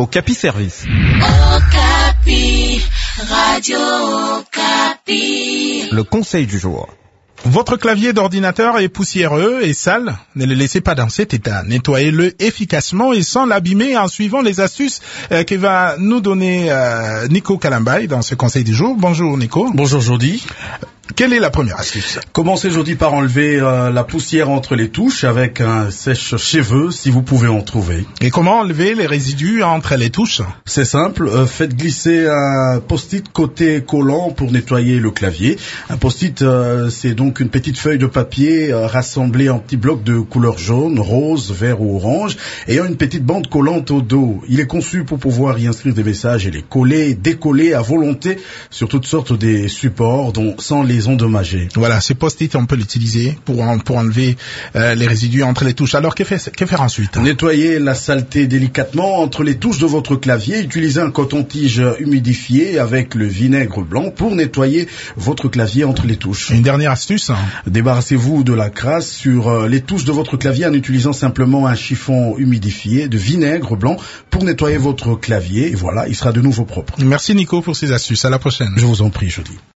Okapi Service. Okapi, Radio Okapi. Le conseil du jour. Votre clavier d'ordinateur est poussiéreux et sale. Ne le laissez pas dans cet état. Nettoyez-le efficacement et sans l'abîmer en suivant les astuces que va nous donner Nico Kalambay dans ce conseil du jour. Bonjour Nico. Bonjour Jody. Quelle est la première astuce? Commencez Jody par enlever la poussière entre les touches avec un sèche-cheveux si vous pouvez en trouver. Et comment enlever les résidus entre les touches? C'est simple, faites glisser un post-it côté collant pour nettoyer le clavier. Un post-it, c'est donc une petite feuille de papier rassemblée en petits blocs de couleur jaune, rose, vert ou orange, ayant une petite bande collante au dos. Il est conçu pour pouvoir y inscrire des messages et les coller, décoller à volonté sur toutes sortes des supports dont sans les endommager. Voilà, ces post-it, on peut l'utiliser pour enlever les résidus entre les touches. Alors, que faire ensuite? Nettoyez la saleté délicatement entre les touches de votre clavier. Utilisez un coton-tige humidifié avec le vinaigre blanc pour nettoyer votre clavier entre les touches. Une dernière astuce? Débarrassez-vous de la crasse sur les touches de votre clavier en utilisant simplement un chiffon humidifié de vinaigre blanc pour nettoyer votre clavier. Et voilà, il sera de nouveau propre. Merci Nico pour ces astuces. À la prochaine. Je vous en prie, Jody.